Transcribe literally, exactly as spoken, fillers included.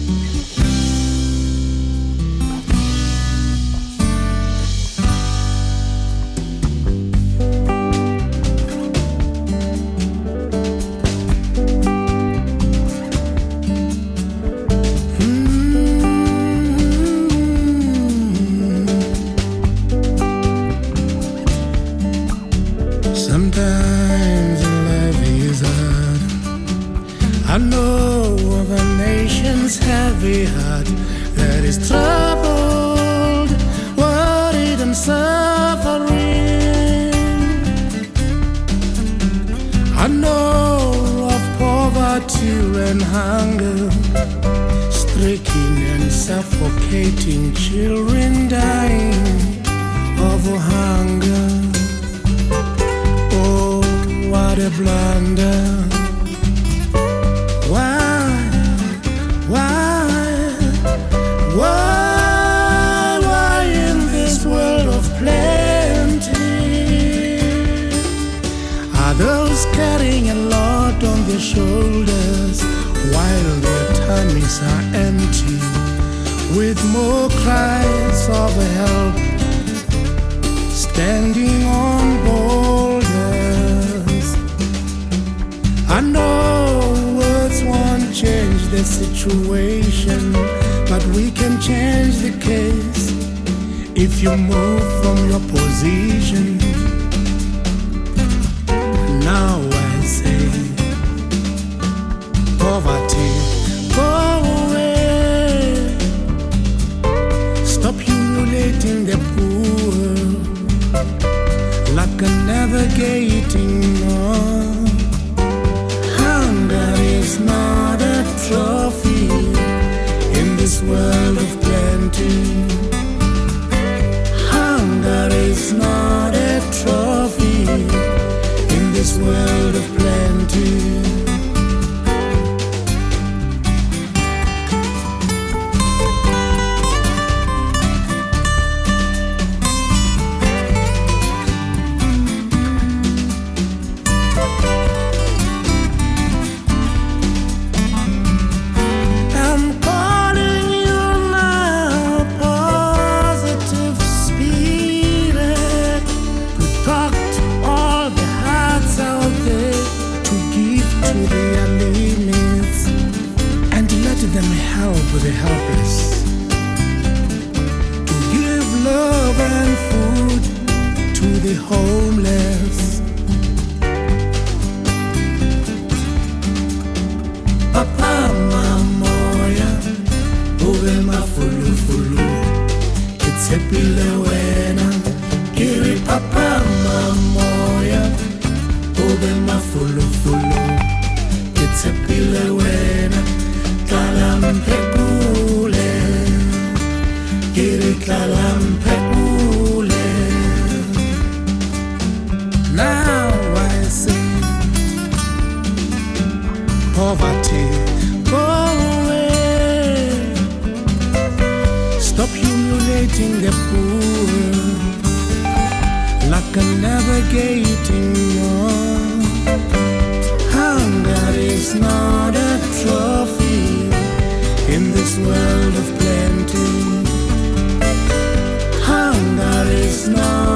Sometimes life is hard. I know of a nation's heavy heart that is troubled, worried and suffering. I know of poverty and hunger, stricken and suffocating children dying of hunger. What a blunder. Why, why, why, why in this world of plenty are those carrying a lot on their shoulders while their tummies are empty, with more cries of help standing on boulders? I know words won't change the situation, but we can change the case if you move from your position. Now I say, poverty, go away. Stop humiliating the poor like a navigating north. It's not a trophy in this world of plenty. Hunger is not a trophy in this world of plenty. Help the helpless, to give love and food to the homeless. Papa mamoya, ube mafulu fulu, kitsepile wena. Kiri papa mamoya, ube mafulu fulu, kitsepile wena. Kalampekule, kiri kalampekule. Now I see poverty, go away. Stop humiliating the poor like a navigating yacht. Hunger is not a trophy in this world of plenty. Hunger is not